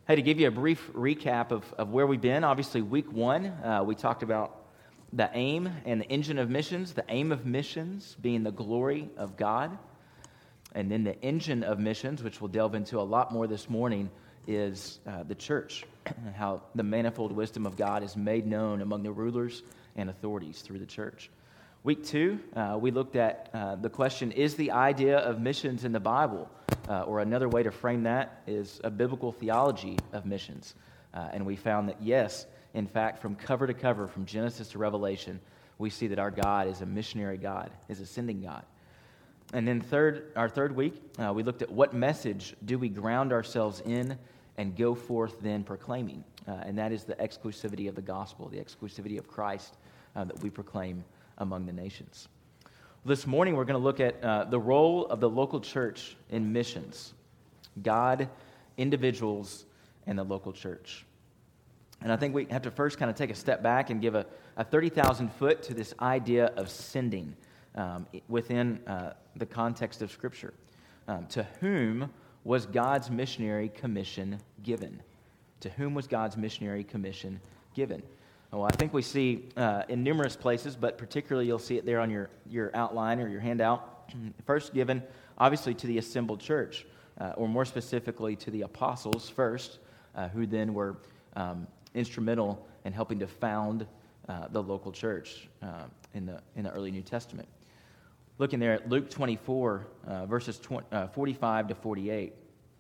Hey, to give you a brief recap of where we've been, obviously week one, we talked about the aim and the engine of missions, the aim of missions being the glory of God. And then the engine of missions, which we'll delve into a lot more this morning, is the church, and how the manifold wisdom of God is made known among the rulers and authorities through the church. Week two, we looked at the question, is the idea of missions in the Bible? Or another way to frame that is a biblical theology of missions. And we found that yes, in fact, from cover to cover, from Genesis to Revelation, we see that our God is a missionary God, is a sending God. And then our third week, we looked at what message do we ground ourselves in and go forth then proclaiming. And that is the exclusivity of the gospel, the exclusivity of Christ that we proclaim among the nations. This morning, we're going to look at the role of the local church in missions. God, individuals, and the local church. And I think we have to first kind of take a step back and give a 30,000 foot to this idea of sending within the context of Scripture. To whom was God's missionary commission given? To whom was God's missionary commission given? Well, I think we see in numerous places, but particularly you'll see it there on your outline or your handout. First given, obviously, to the assembled church, or more specifically to the apostles first, who then were instrumental in helping to found the local church in the early New Testament. Looking there at Luke 24, verses 45 to 48, it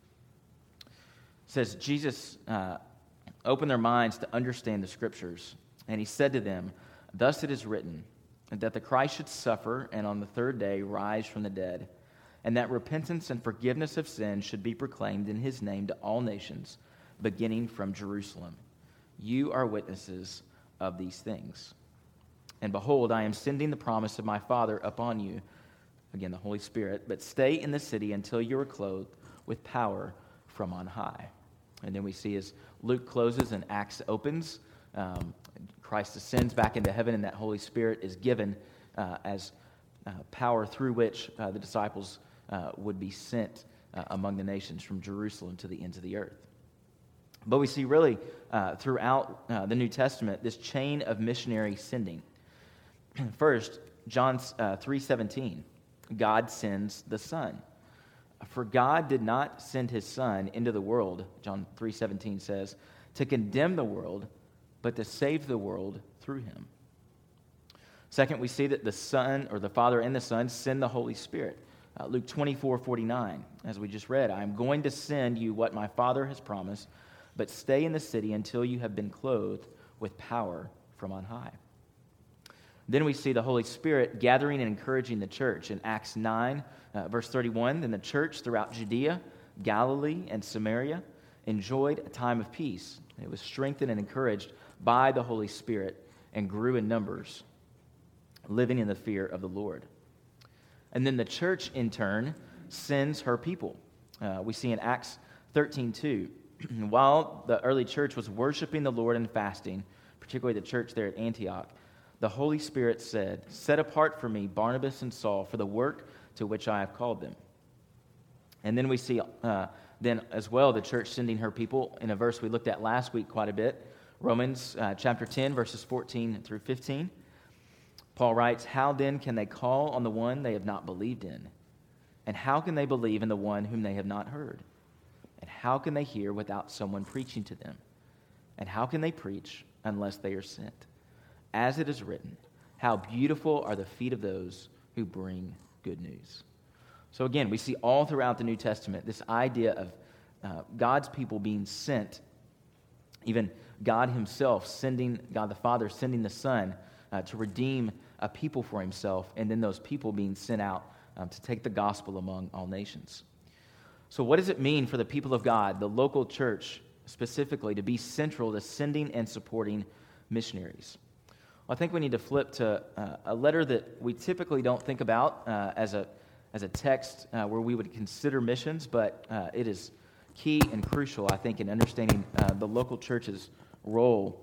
says, Jesus opened their minds to understand the Scriptures, and he said to them, "Thus it is written, that the Christ should suffer and on the third day rise from the dead, and that repentance and forgiveness of sins should be proclaimed in his name to all nations, beginning from Jerusalem. You are witnesses of these things. And behold, I am sending the promise of my Father upon you," again, the Holy Spirit, "but stay in the city until you are clothed with power from on high." And then we see as Luke closes and Acts opens, Christ ascends back into heaven, and that Holy Spirit is given as power through which the disciples would be sent among the nations from Jerusalem to the ends of the earth. But we see really throughout the New Testament this chain of missionary sending. First, John 3:17, God sends the Son. For God did not send his Son into the world, John 3:17 says, to condemn the world, but to save the world through him. Second, we see that the Son, or the Father and the Son, send the Holy Spirit. Luke 24:49, as we just read, "I am going to send you what my Father has promised, but stay in the city until you have been clothed with power from on high." Then we see the Holy Spirit gathering and encouraging the church. In Acts 9, verse 31, "Then the church throughout Judea, Galilee, and Samaria enjoyed a time of peace. It was strengthened and encouraged by the Holy Spirit and grew in numbers, living in the fear of the Lord." And then the church, in turn, sends her people. We see in Acts 13:2, "While the early church was worshiping the Lord and fasting," particularly the church there at Antioch, "the Holy Spirit said, 'Set apart for me Barnabas and Saul for the work to which I have called them.'" And then we see then as well the church sending her people in a verse we looked at last week quite a bit, Romans chapter 10, verses 14 through 15. Paul writes, "How then can they call on the one they have not believed in? And how can they believe in the one whom they have not heard? And how can they hear without someone preaching to them? And how can they preach unless they are sent? As it is written, how beautiful are the feet of those who bring good news." So again, we see all throughout the New Testament this idea of God's people being sent, even God himself sending, God the Father sending the Son to redeem a people for himself, and then those people being sent out to take the gospel among all nations. So what does it mean for the people of God, the local church specifically, to be central to sending and supporting missionaries? Well, I think we need to flip to a letter that we typically don't think about as a text where we would consider missions, but it is key and crucial, I think, in understanding the local church's role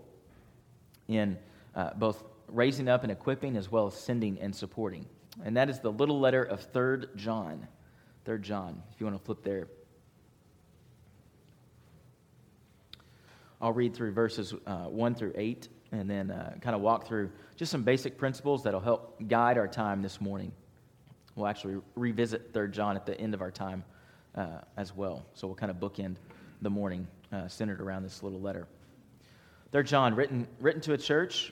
in both raising up and equipping as well as sending and supporting. And that is the little letter of 3 John. 3 John, if you want to flip there. I'll read through verses 1 through 8 and then kind of walk through just some basic principles that'll help guide our time this morning. We'll actually revisit 3 John at the end of our time as well. So we'll kind of bookend the morning centered around this little letter. 3 John, written to a church,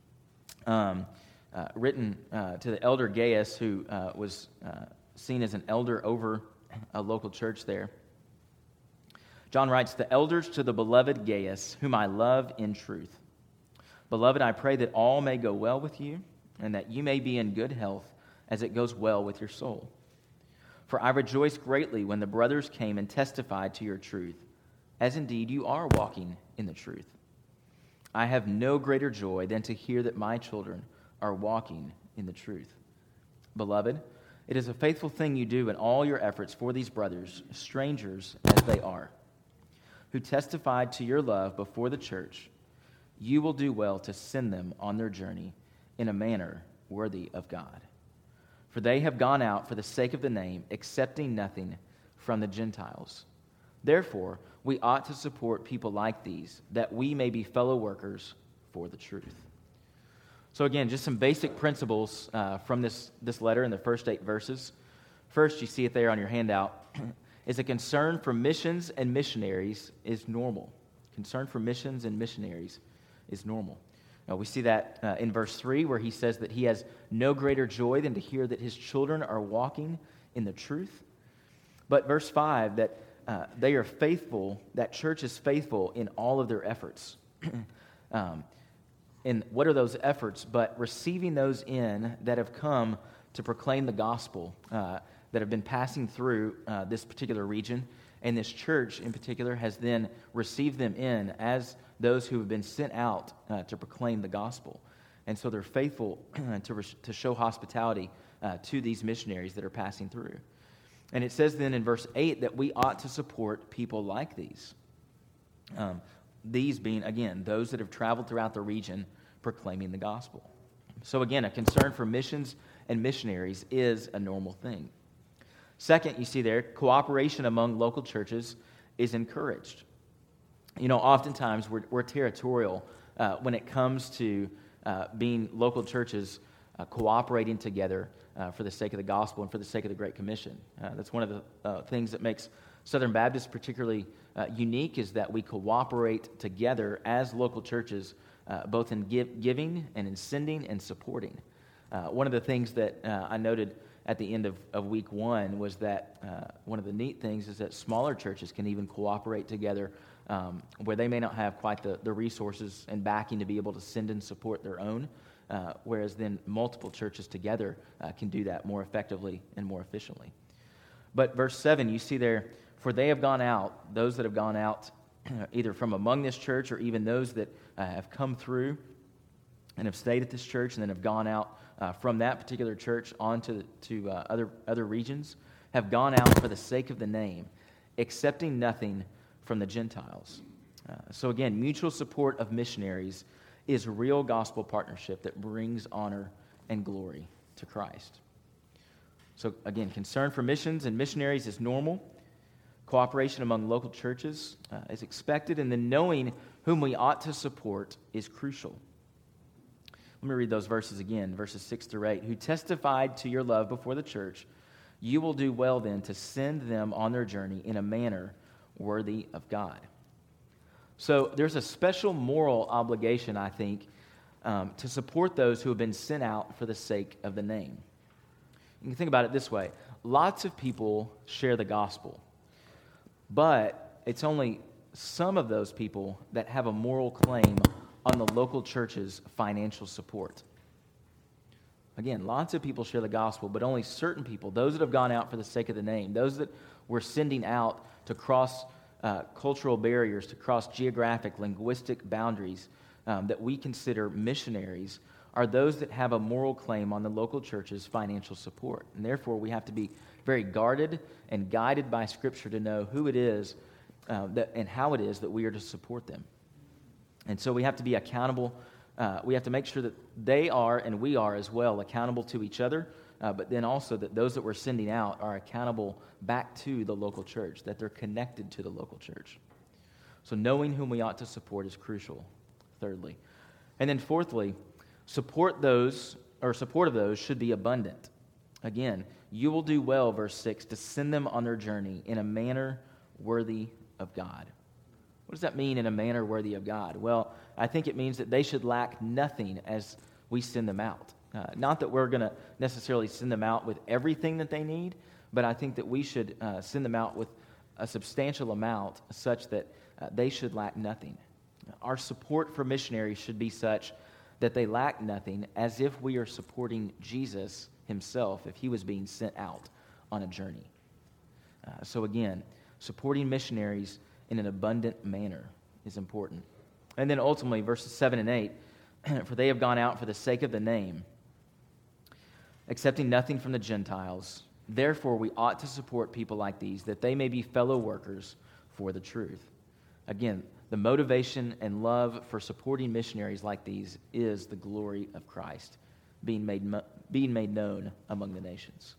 written to the elder Gaius, who was seen as an elder over a local church there. John writes, "The elders to the beloved Gaius, whom I love in truth. Beloved, I pray that all may go well with you, and that you may be in good health as it goes well with your soul. For I rejoiced greatly when the brothers came and testified to your truth, as indeed you are walking in the truth. I have no greater joy than to hear that my children are walking in the truth. Beloved, it is a faithful thing you do in all your efforts for these brothers, strangers as they are, who testified to your love before the church. You will do well to send them on their journey in a manner worthy of God. For they have gone out for the sake of the name, accepting nothing from the Gentiles. Therefore, we ought to support people like these, that we may be fellow workers for the truth." So again, just some basic principles from this letter in the first 8 verses. First, you see it there on your handout, is a concern for missions and missionaries is normal. Concern for missions and missionaries is normal. Now, we see that in verse 3, where he says that he has no greater joy than to hear that his children are walking in the truth. But verse 5, that they are faithful, that church is faithful in all of their efforts. And what are those efforts? But receiving those in that have come to proclaim the gospel, that have been passing through this particular region. And this church in particular has then received them in as those who have been sent out to proclaim the gospel. And so they're faithful to show hospitality to these missionaries that are passing through. And it says then in verse 8 that we ought to support people like these. These being, again, those that have traveled throughout the region proclaiming the gospel. So again, a concern for missions and missionaries is a normal thing. Second, you see there, cooperation among local churches is encouraged. You know, oftentimes we're territorial when it comes to being local churches cooperating together for the sake of the gospel and for the sake of the Great Commission. That's one of the things that makes Southern Baptist particularly unique, is that we cooperate together as local churches, both in giving and in sending and supporting. One of the things that I noted at the end of week 1 was that one of the neat things is that smaller churches can even cooperate together where they may not have quite the resources and backing to be able to send and support their own, whereas then multiple churches together can do that more effectively and more efficiently. But verse 7, you see there, for they have gone out, those that have gone out either from among this church or even those that have come through and have stayed at this church and then have gone out from that particular church on to other regions, have gone out for the sake of the name, accepting nothing from the Gentiles. So again, mutual support of missionaries is real gospel partnership that brings honor and glory to Christ. So again, concern for missions and missionaries is normal. Cooperation among local churches is expected, and then knowing whom we ought to support is crucial. Let me read those verses again, verses 6 through 8. Who testified to your love before the church, you will do well then to send them on their journey in a manner worthy of God. So there's a special moral obligation, I think, to support those who have been sent out for the sake of the name. You can think about it this way. Lots of people share the gospel, but it's only some of those people that have a moral claim on the local church's financial support. Again, lots of people share the gospel, but only certain people, those that have gone out for the sake of the name, those that we're sending out to cross cultural barriers, to cross geographic, linguistic boundaries, that we consider missionaries, are those that have a moral claim on the local church's financial support. And therefore, we have to be very guarded and guided by Scripture to know who it is and how it is that we are to support them. And so we have to be accountable. We have to make sure that they are, and we are as well, accountable to each other, but then also that those that we're sending out are accountable back to the local church, that they're connected to the local church. So knowing whom we ought to support is crucial, thirdly. And then fourthly, support of those should be abundant. Again, you will do well, verse 6, to send them on their journey in a manner worthy of God. What does that mean, in a manner worthy of God? Well, I think it means that they should lack nothing as we send them out. Not that we're going to necessarily send them out with everything that they need, but I think that we should send them out with a substantial amount such that they should lack nothing. Our support for missionaries should be such that they lack nothing, as if we are supporting Jesus himself if he was being sent out on a journey. So again, supporting missionaries in an abundant manner is important. And then ultimately, verses 7 and 8, for they have gone out for the sake of the name, accepting nothing from the Gentiles. Therefore, we ought to support people like these, that they may be fellow workers for the truth. Again, the motivation and love for supporting missionaries like these is the glory of Christ being made known among the nations.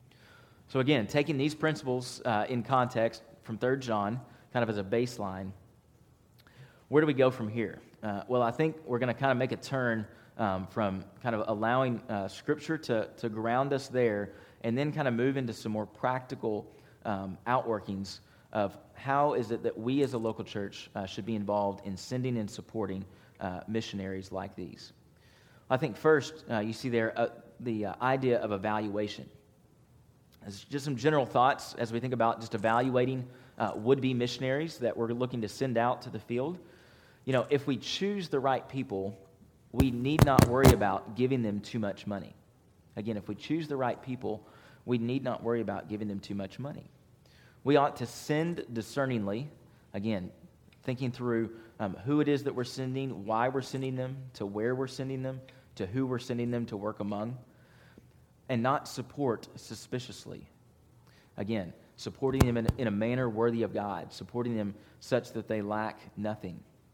So again, taking these principles in context from 3 John, kind of as a baseline, where do we go from here? Well, I think we're going to kind of make a turn from kind of allowing Scripture to ground us there, and then kind of move into some more practical outworkings of how is it that we as a local church should be involved in sending and supporting missionaries like these. I think first, you see there the idea of evaluation. As just some general thoughts as we think about just evaluating would-be missionaries that we're looking to send out to the field. You know, if we choose the right people, we need not worry about giving them too much money. Again, if we choose the right people, we need not worry about giving them too much money. We ought to send discerningly, again, thinking through who it is that we're sending, why we're sending them, to where we're sending them, to who we're sending them to work among, and not support suspiciously. Again, supporting them in a manner worthy of God, supporting them such that they lack nothing.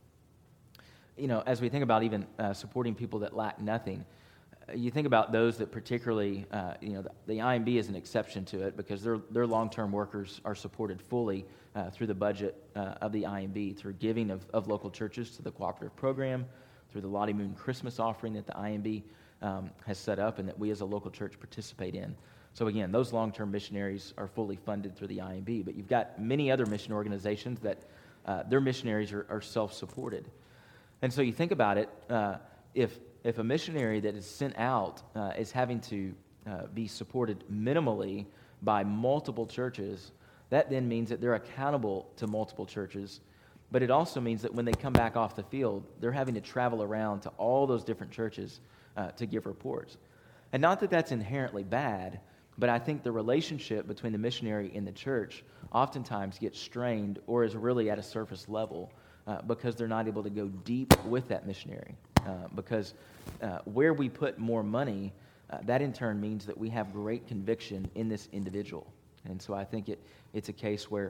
You know, as we think about even supporting people that lack nothing, you think about those that particularly, the IMB is an exception to it because their long-term workers are supported fully through the budget of the IMB, through giving of local churches to the cooperative program, through the Lottie Moon Christmas offering that the IMB has set up and that we as a local church participate in. So again, those long-term missionaries are fully funded through the IMB, but you've got many other mission organizations that their missionaries are self-supported. And so you think about it, if a missionary that is sent out is having to be supported minimally by multiple churches, that then means that they're accountable to multiple churches. But it also means that when they come back off the field, they're having to travel around to all those different churches to give reports. And not that that's inherently bad, but I think the relationship between the missionary and the church oftentimes gets strained or is really at a surface level because they're not able to go deep with that missionary. Because where we put more money, that in turn means that we have great conviction in this individual. And so I think it's a case where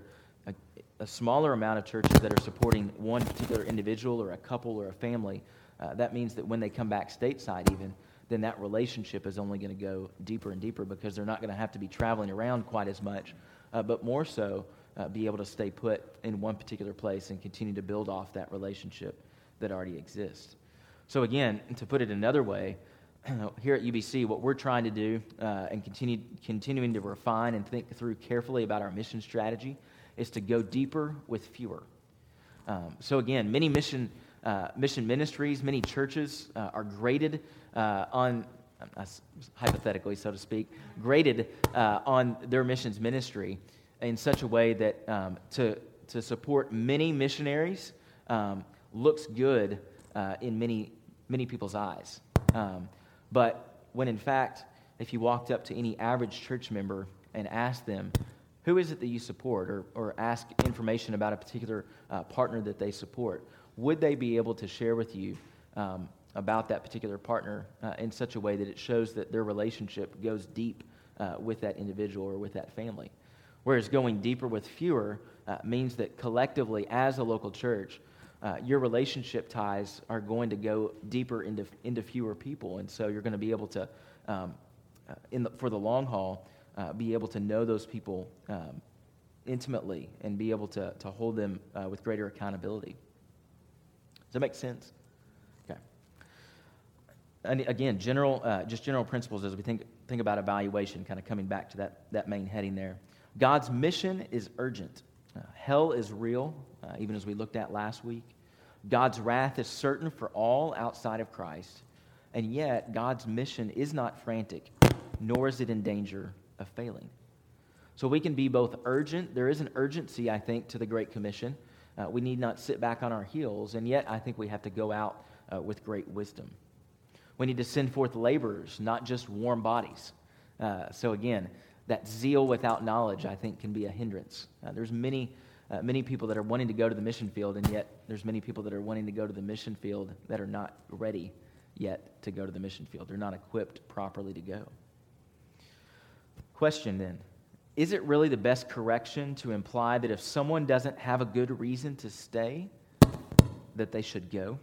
a smaller amount of churches that are supporting one particular individual or a couple or a family, that means that when they come back stateside even, then that relationship is only going to go deeper and deeper because they're not going to have to be traveling around quite as much, but more so be able to stay put in one particular place and continue to build off that relationship that already exists. So again, to put it another way, here at UBC, what we're trying to do and continuing to refine and think through carefully about our mission strategy is to go deeper with fewer. So again, many mission ministries, many churches are graded on, hypothetically so to speak, graded on their missions ministry in such a way that to support many missionaries looks good in many people's eyes. But when in fact, if you walked up to any average church member and asked them, who is it that you support, or ask information about a particular partner that they support, would they be able to share with you about that particular partner in such a way that it shows that their relationship goes deep with that individual or with that family? Whereas going deeper with fewer means that collectively as a local church, your relationship ties are going to go deeper into fewer people. And so you're going to be able to, for the long haul, be able to know those people intimately and be able to hold them with greater accountability. Does that make sense? Okay. And again, general principles as we think about evaluation, kind of coming back to that main heading there. God's mission is urgent. Hell is real, even as we looked at last week. God's wrath is certain for all outside of Christ. And yet, God's mission is not frantic, nor is it in danger of failing. So we can be both urgent. There is an urgency, I think, to the Great Commission. We need not sit back on our heels, and yet I think we have to go out with great wisdom. We need to send forth laborers, not just warm bodies. So again, that zeal without knowledge, I think, can be a hindrance. There's many people that are wanting to go to the mission field, and yet there's many people that are wanting to go to the mission field that are not ready yet to go to the mission field. They're not equipped properly to go. Question then. Is it really the best correction to imply that if someone doesn't have a good reason to stay, that they should go?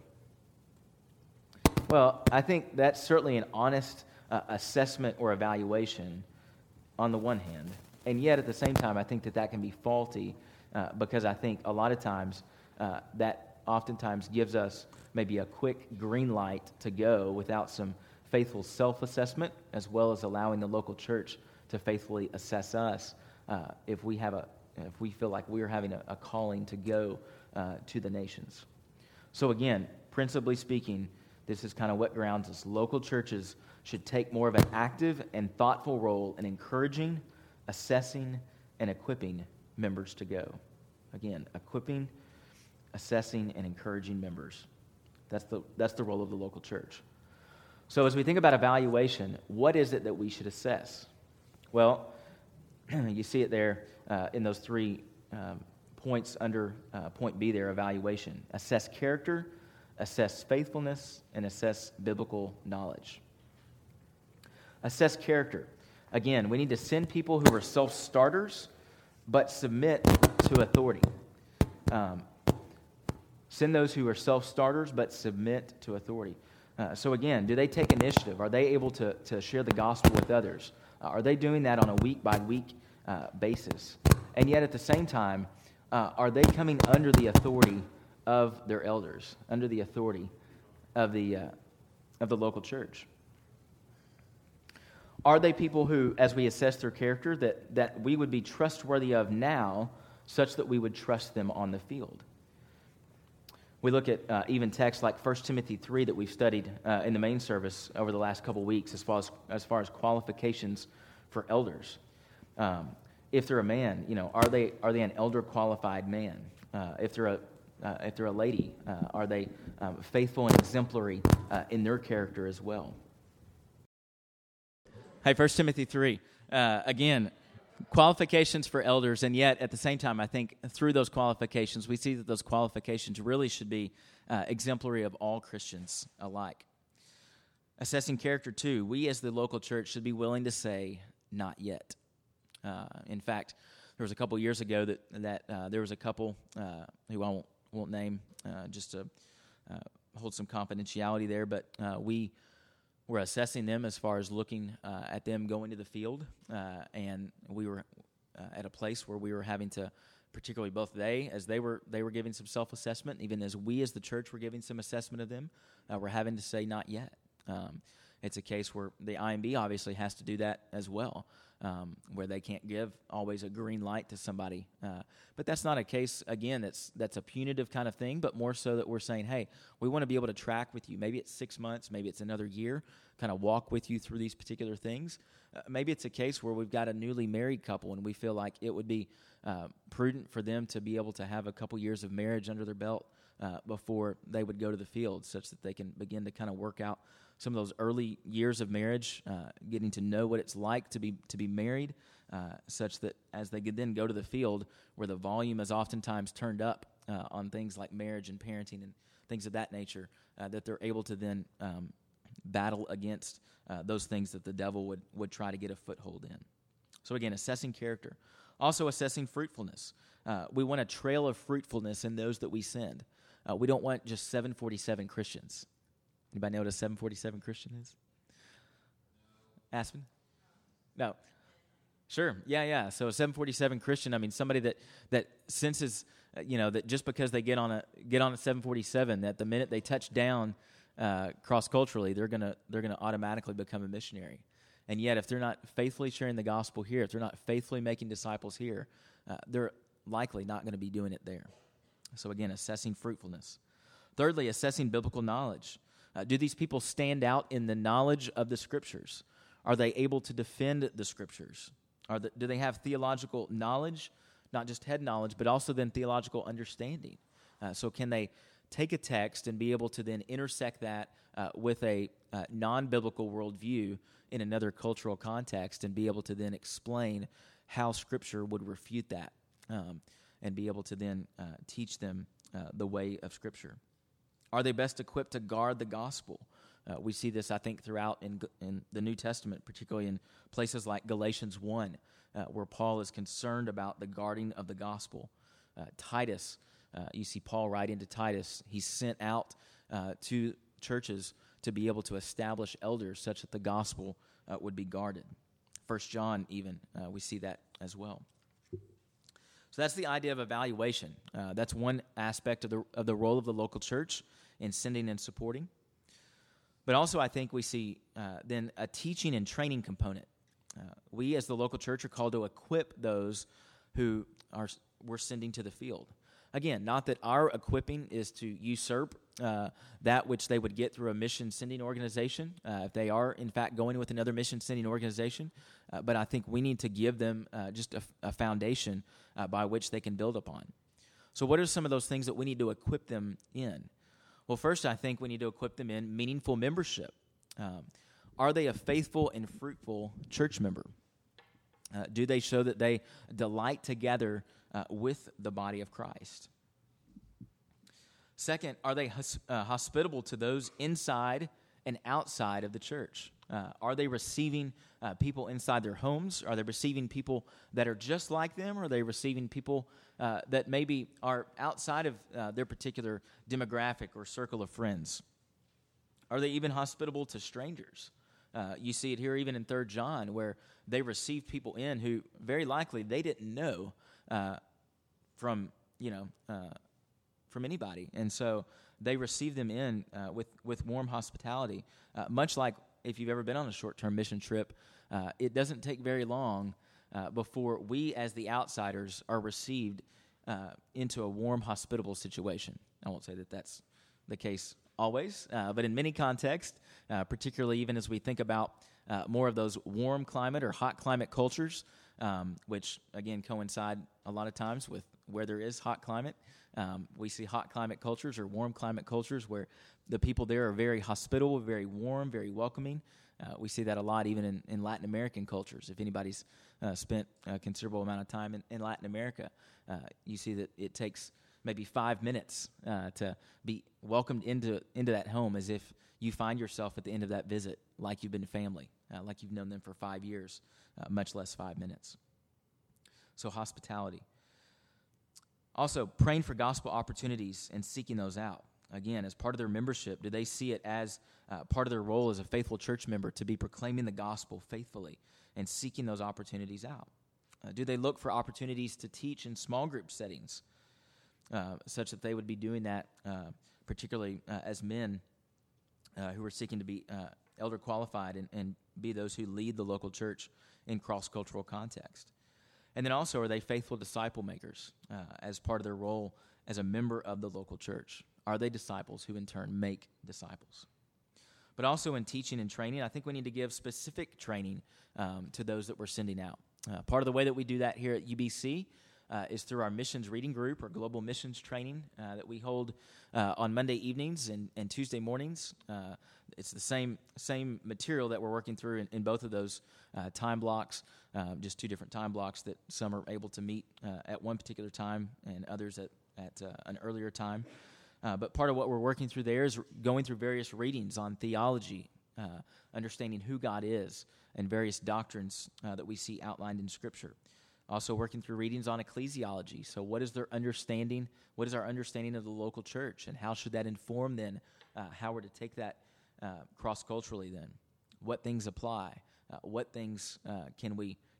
Well, I think that's certainly an honest assessment or evaluation on the one hand. And yet, at the same time, I think that can be faulty because I think a lot of times that oftentimes gives us maybe a quick green light to go without some faithful self-assessment, as well as allowing the local church to faithfully assess us if we feel like we're having a calling to go to the nations. So again, principally speaking, this is kind of what grounds us. Local churches should take more of an active and thoughtful role in encouraging, assessing, and equipping members to go. Again, equipping, assessing, and encouraging members. That's the role of the local church. So as we think about evaluation, what is it that we should assess? Well, you see it there in those 3 points under point B there, evaluation. Assess character, assess faithfulness, and assess biblical knowledge. Assess character. Again, we need to send people who are self-starters but submit to authority. Send those who are self-starters but submit to authority. So again, do they take initiative? Are they able to share the gospel with others? Are they doing that on a week-by-week basis? And yet at the same time, are they coming under the authority of their elders, under the authority of the local church? Are they people who, as we assess their character, that we would be trustworthy of now, such that we would trust them on the field? We look at even texts like 1 Timothy 3 that we've studied in the main service over the last couple weeks as far as qualifications for elders. If they're a man, are they an elder qualified man? If they're a lady, are they faithful and exemplary in their character as well? Hey, 1 Timothy 3, again, qualifications for elders, and yet at the same time, I think through those qualifications, we see that those qualifications really should be exemplary of all Christians alike. Assessing character, too, we as the local church should be willing to say, not yet. In fact, there was a couple years ago that there was a couple who I won't name just to hold some confidentiality there, but we were assessing them as far as looking at them going to the field, and we were at a place where we were having to, particularly both they were giving some self-assessment, even as we as the church were giving some assessment of them, we're having to say not yet. It's a case where the IMB obviously has to do that as well, where they can't give always a green light to somebody. But that's not a case, again, that's a punitive kind of thing, but more so that we're saying, hey, we want to be able to track with you. Maybe it's 6 months, maybe it's another year, kind of walk with you through these particular things. Maybe it's a case where we've got a newly married couple and we feel like it would be prudent for them to be able to have a couple years of marriage under their belt before they would go to the field, such that they can begin to kind of work out some of those early years of marriage, getting to know what it's like to be married, such that as they could then go to the field, where the volume is oftentimes turned up on things like marriage and parenting and things of that nature, that they're able to then battle against those things that the devil would try to get a foothold in. So again, assessing character. Also assessing fruitfulness. We want a trail of fruitfulness in those that we send. We don't want just 747 Christians. Anybody know what a 747 Christian is? Aspen? No. Sure. Yeah. So a 747 Christian, I mean, somebody that senses that just because they get on a 747, that the minute they touch down cross culturally, they're gonna automatically become a missionary. And yet, if they're not faithfully sharing the gospel here, if they're not faithfully making disciples here, they're likely not going to be doing it there. So again, assessing fruitfulness. Thirdly, assessing biblical knowledge. Do these people stand out in the knowledge of the Scriptures? Are they able to defend the Scriptures? Do they have theological knowledge, not just head knowledge, but also then theological understanding? So can they take a text and be able to then intersect that with a non-biblical worldview in another cultural context and be able to then explain how Scripture would refute that and be able to then teach them the way of Scripture? Are they best equipped to guard the gospel? We see this, I think, throughout in the New Testament, particularly in places like Galatians 1, where Paul is concerned about the guarding of the gospel. Titus, you see Paul writing to Titus. He's sent out to churches to be able to establish elders such that the gospel would be guarded. 1 John even, we see that as well. So that's the idea of evaluation. That's one aspect of the role of the local church in sending and supporting. But also I think we see then a teaching and training component. We as the local church are called to equip those who we're sending to the field. Again, not that our equipping is to usurp that which they would get through a mission-sending organization, if they are, in fact, going with another mission-sending organization. But I think we need to give them just a foundation by which they can build upon. So what are some of those things that we need to equip them in? Well, first, I think we need to equip them in meaningful membership. Are they a faithful and fruitful church member? Do they show that they delight together with the body of Christ? Second, are they hospitable to those inside and outside of the church? Are they receiving people inside their homes? Are they receiving people that are just like them? Or are they receiving people that maybe are outside of their particular demographic or circle of friends? Are they even hospitable to strangers? You see it here even in 3 John, where they received people in who very likely they didn't know from anybody. And so they received them in with warm hospitality. Much like if you've ever been on a short-term mission trip, it doesn't take very long before we as the outsiders are received into a warm, hospitable situation. I won't say that that's the case always, but in many contexts, particularly even as we think about more of those warm climate or hot climate cultures, which again coincide a lot of times with where there is hot climate. We see hot climate cultures or warm climate cultures where the people there are very hospitable, very warm, very welcoming. We see that a lot even in Latin American cultures. If anybody's spent a considerable amount of time in Latin America, you see that it takes maybe 5 minutes to be welcomed into that home as if you find yourself at the end of that visit like you've been family, like you've known them for 5 years, much less 5 minutes. So hospitality. Also, praying for gospel opportunities and seeking those out. Again, as part of their membership, do they see it as part of their role as a faithful church member to be proclaiming the gospel faithfully and seeking those opportunities out? Do they look for opportunities to teach in small group settings, such that they would be doing that, particularly as men who are seeking to be elder qualified and be those who lead the local church in cross-cultural context? And then also, are they faithful disciple makers as part of their role as a member of the local church? Are they disciples who in turn make disciples? But also in teaching and training, I think we need to give specific training to those that we're sending out. Part of the way that we do that here at UBC is through our missions reading group or global missions training that we hold on Monday evenings and Tuesday mornings. It's the same material that we're working through in both of those time blocks, just 2 different time blocks that some are able to meet at one particular time and others at an earlier time. But part of what we're working through there is going through various readings on theology, understanding who God is, and various doctrines that we see outlined in Scripture. Also working through readings on ecclesiology. So what is their understanding? What is our understanding of the local church? And how should that inform then how we're to take that cross-culturally then? What things apply? What things can we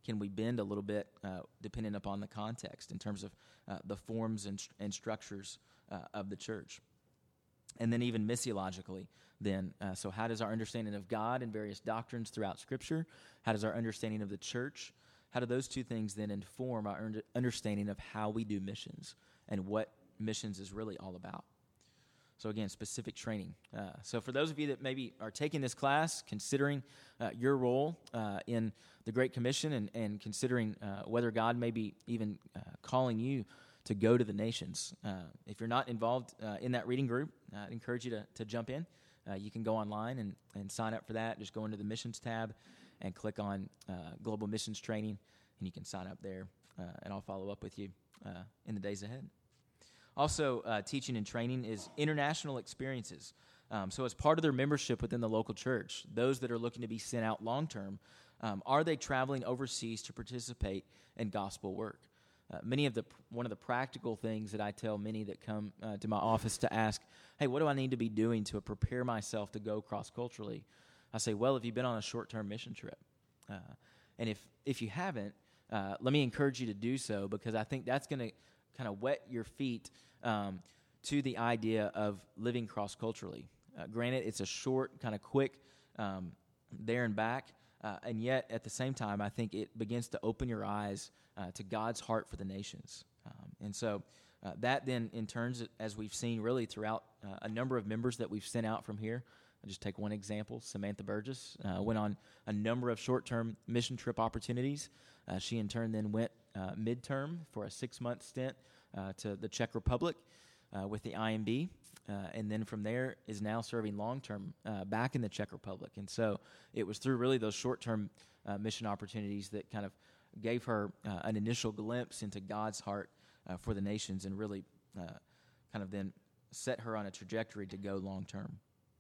can we bend a little bit depending upon the context in terms of the forms and structures of the church? And then even missiologically, then, so how does our understanding of God and various doctrines throughout Scripture, how does our understanding of the church, how do those two things then inform our understanding of how we do missions and what missions is really all about? So again, specific training. So for those of you that maybe are taking this class, considering your role in the Great Commission and considering whether God may be even calling you to go to the nations. If you're not involved in that reading group, I'd encourage you to jump in. You can go online and sign up for that. Just go into the missions tab and click on Global Missions Training, and you can sign up there, and I'll follow up with you in the days ahead. Also, teaching and training is international experiences. So as part of their membership within the local church, those that are looking to be sent out long-term, are they traveling overseas to participate in gospel work? One of the practical things that I tell many that come to my office to ask, hey, what do I need to be doing to prepare myself to go cross-culturally? I say, well, have you been on a short-term mission trip? And if you haven't, let me encourage you to do so, because I think that's going to kind of wet your feet to the idea of living cross-culturally. Granted, it's a short, kind of quick there and back, and yet, at the same time, I think it begins to open your eyes to God's heart for the nations. And so that then, in turn, as we've seen really throughout a number of members that we've sent out from here, I'll just take one example. Samantha Burgess went on a number of short-term mission trip opportunities. She, in turn, then went midterm for a 6-month stint to the Czech Republic with the IMB, and then from there is now serving long-term back in the Czech Republic. And so it was through really those short-term mission opportunities that kind of gave her an initial glimpse into God's heart for the nations, and really kind of then set her on a trajectory to go long-term.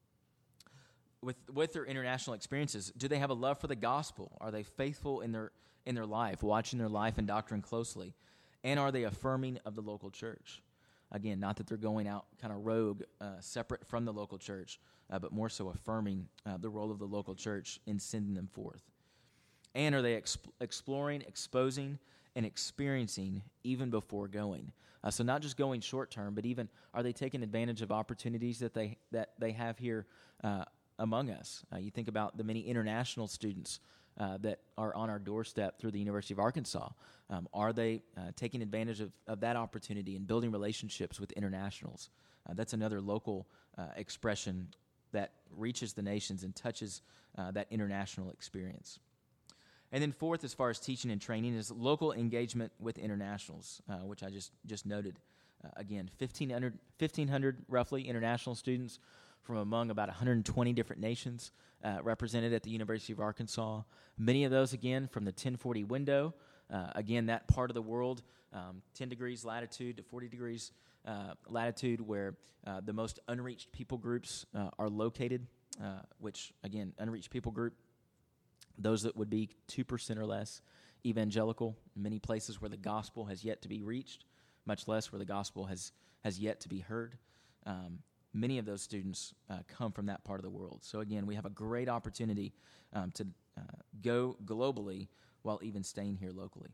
With their international experiences, do they have a love for the gospel? Are they faithful in their life, watching their life and doctrine closely? And are they affirming of the local church? Again, not that they're going out kind of rogue, separate from the local church, but more so affirming the role of the local church in sending them forth. And are they exploring, exposing, and experiencing even before going? So not just going short term, but even are they taking advantage of opportunities that they have here among us? You think about the many international students that are on our doorstep through the University of Arkansas. Are they taking advantage of that opportunity and building relationships with internationals? That's another local expression that reaches the nations and touches that international experience. And then fourth, as far as teaching and training, is local engagement with internationals, which I just noted. Again, 1,500 roughly international students from among about 120 different nations represented at the University of Arkansas. Many of those, again, from the 1040 window. Again, that part of the world, 10 degrees latitude to 40 degrees latitude, where the most unreached people groups are located, which, again, unreached people group, those that would be 2% or less evangelical, many places where the gospel has yet to be reached, much less where the gospel has yet to be heard. Many of those students come from that part of the world. So again, we have a great opportunity to go globally while even staying here locally.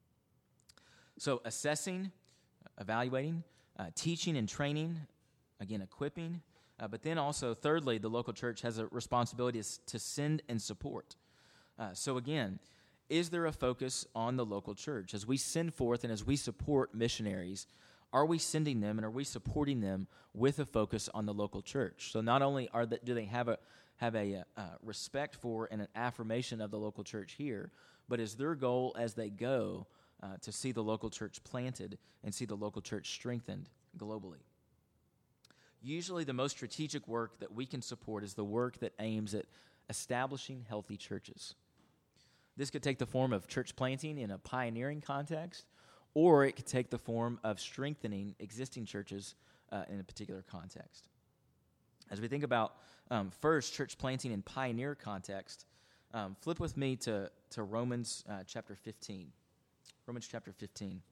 So assessing, evaluating, teaching and training, again, equipping, but then also, thirdly, the local church has a responsibility to send and support. So again, is there a focus on the local church? As we send forth and as we support missionaries, are we sending them and are we supporting them with a focus on the local church? So not only do they have a respect for and an affirmation of the local church here, but is their goal as they go to see the local church planted and see the local church strengthened globally? Usually the most strategic work that we can support is the work that aims at establishing healthy churches. This could take the form of church planting in a pioneering context, or it could take the form of strengthening existing churches in a particular context. As we think about, first, church planting in pioneer context, flip with me to Romans chapter 15. Romans chapter 15.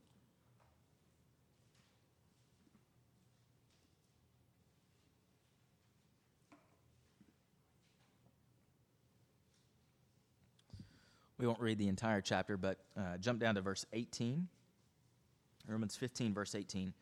We won't read the entire chapter, but jump down to verse 18. Romans 15, verse 18.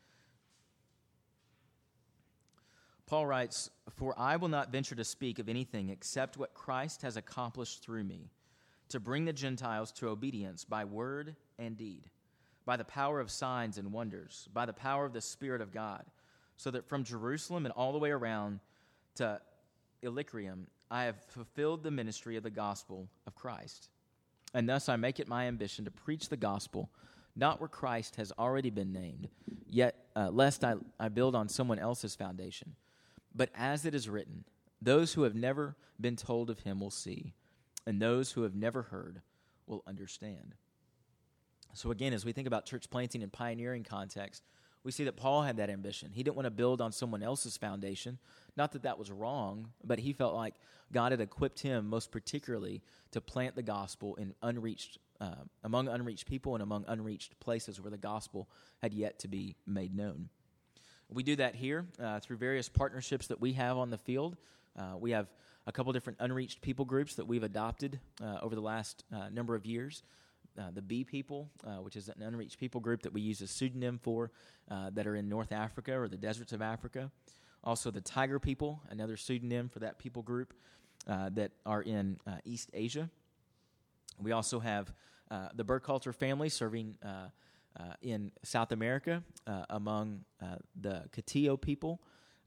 Paul writes, "For I will not venture to speak of anything except what Christ has accomplished through me, to bring the Gentiles to obedience by word and deed, by the power of signs and wonders, by the power of the Spirit of God, so that from Jerusalem and all the way around to Illyricum, I have fulfilled the ministry of the gospel of Christ. And thus I make it my ambition to preach the gospel, not where Christ has already been named, yet lest I build on someone else's foundation. But as it is written, those who have never been told of him will see, and those who have never heard will understand." So again, as we think about church planting and pioneering context, we see that Paul had that ambition. He didn't want to build on someone else's foundation. Not that that was wrong, but he felt like God had equipped him most particularly to plant the gospel in among unreached people and among unreached places where the gospel had yet to be made known. We do that here through various partnerships that we have on the field. We have a couple different unreached people groups that we've adopted over the last number of years. The Bee People, which is an unreached people group that we use a pseudonym for that are in North Africa or the deserts of Africa. Also the Tiger People, another pseudonym for that people group that are in East Asia. We also have the Burkhalter family serving in South America among the Catillo people.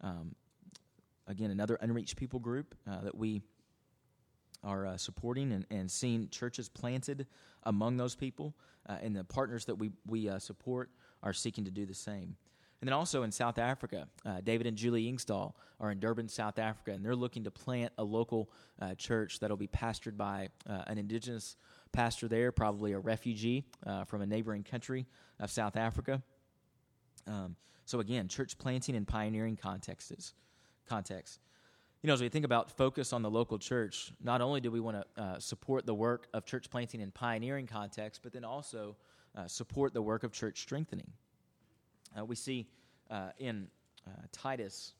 Again, another unreached people group that we are supporting and seeing churches planted among those people, and the partners that we support are seeking to do the same. And then also in South Africa, David and Julie Ingstall are in Durban, South Africa, and they're looking to plant a local church that'll be pastored by an indigenous pastor there, probably a refugee from a neighboring country of South Africa. So again, church planting and pioneering context. You know, as we think about focus on the local church, not only do we want to support the work of church planting and pioneering context, but then also support the work of church strengthening. We see in Titus,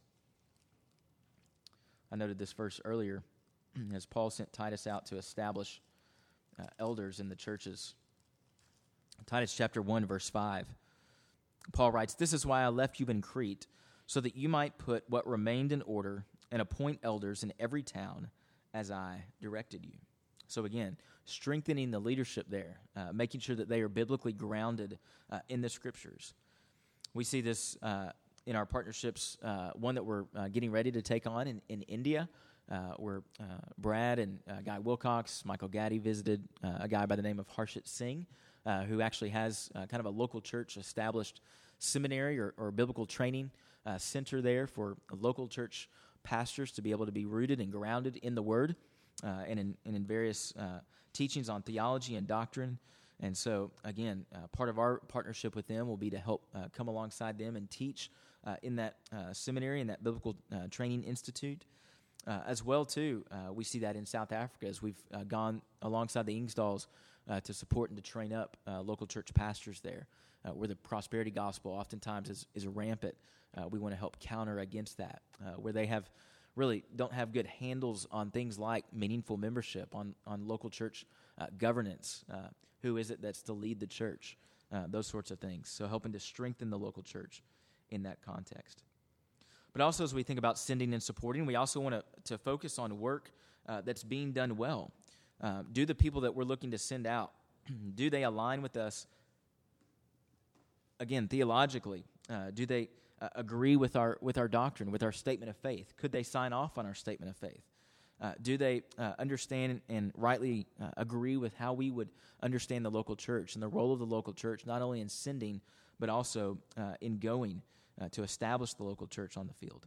I noted this verse earlier, as Paul sent Titus out to establish elders in the churches. Titus chapter 1, verse 5, Paul writes, "This is why I left you in Crete, so that you might put what remained in order and appoint elders in every town as I directed you." So again, strengthening the leadership there, making sure that they are biblically grounded in the Scriptures. We see this in our partnerships, one that we're getting ready to take on in India, where Brad and Guy Wilcox, Michael Gaddy visited a guy by the name of Harshit Singh, who actually has kind of a local church established seminary or biblical training center there for local church pastors to be able to be rooted and grounded in the Word and in various teachings on theology and doctrine. And so, again, part of our partnership with them will be to help come alongside them and teach in that seminary, in that biblical training institute. As well, too, we see that in South Africa as we've gone alongside the Ingstalls to support and to train up local church pastors there, where the prosperity gospel oftentimes is rampant. We want to help counter against that, where they really don't have good handles on things like meaningful membership, on local church governance. Who is it that's to lead the church? Those sorts of things. So helping to strengthen the local church in that context. But also as we think about sending and supporting, we also want to focus on work that's being done well. Do the people that we're looking to send out, do they align with us, again, theologically? Do they agree with our doctrine, with our statement of faith? Could they sign off on our statement of faith? Do they understand and rightly agree with how we would understand the local church and the role of the local church, not only in sending, but also in going to establish the local church on the field?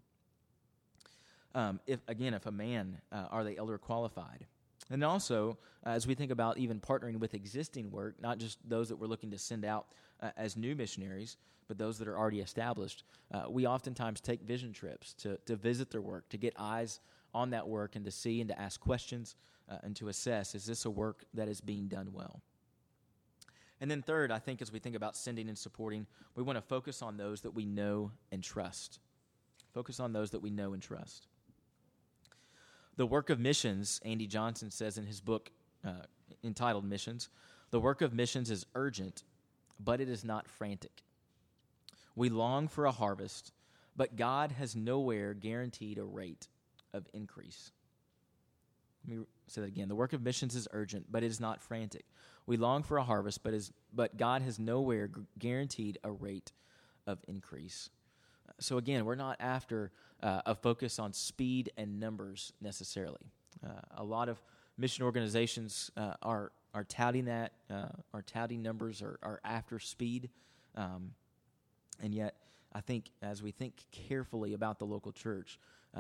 If a man, are they elder qualified? And also, as we think about even partnering with existing work, not just those that we're looking to send out as new missionaries, but those that are already established, we oftentimes take vision trips to visit their work, to get eyes on that work and to see and to ask questions and to assess, is this a work that is being done well? And then third, I think as we think about sending and supporting, we want to focus on those that we know and trust. Focus on those that we know and trust. The work of missions, Andy Johnson says in his book, entitled Missions. The work of missions is urgent, but it is not frantic. We long for a harvest, but God has nowhere guaranteed a rate of increase. Let me say that again. The work of missions is urgent, but it is not frantic. We long for a harvest, but God has nowhere guaranteed a rate of increase. So again, we're not after a focus on speed and numbers necessarily. A lot of mission organizations are touting that, are touting numbers, are after speed. And yet, I think as we think carefully about the local church,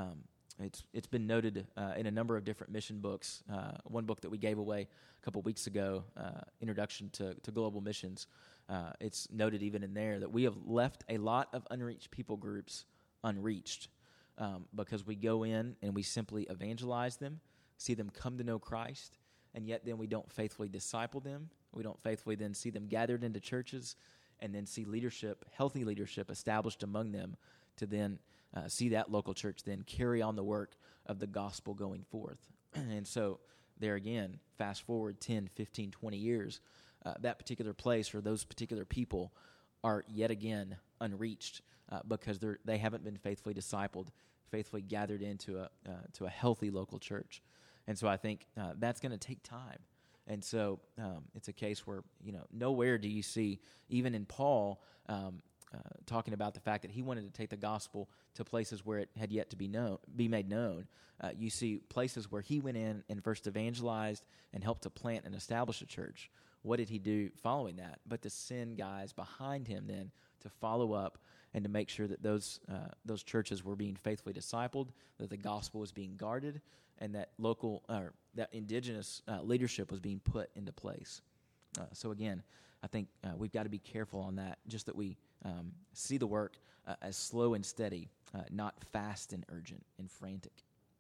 it's been noted in a number of different mission books. One book that we gave away a couple weeks ago, Introduction to Global Missions, it's noted even in there that we have left a lot of unreached people groups unreached because we go in and we simply evangelize them, see them come to know Christ, and yet then we don't faithfully disciple them. We don't faithfully then see them gathered into churches and then see leadership, healthy leadership established among them to then see that local church then carry on the work of the gospel going forth. And so there again, fast forward 10, 15, 20 years, that particular place or those particular people are yet again unreached because they haven't been faithfully discipled, faithfully gathered into a healthy local church. And so I think that's going to take time. And so it's a case where, nowhere do you see, even in Paul, talking about the fact that he wanted to take the gospel to places where it had yet to be made known. You see places where he went in and first evangelized and helped to plant and establish a church. What did he do following that? But to send guys behind him then to follow up and to make sure that those churches were being faithfully discipled, that the gospel was being guarded, and that that indigenous leadership was being put into place. So again, I think we've got to be careful on that, just that we see the work as slow and steady, not fast and urgent and frantic.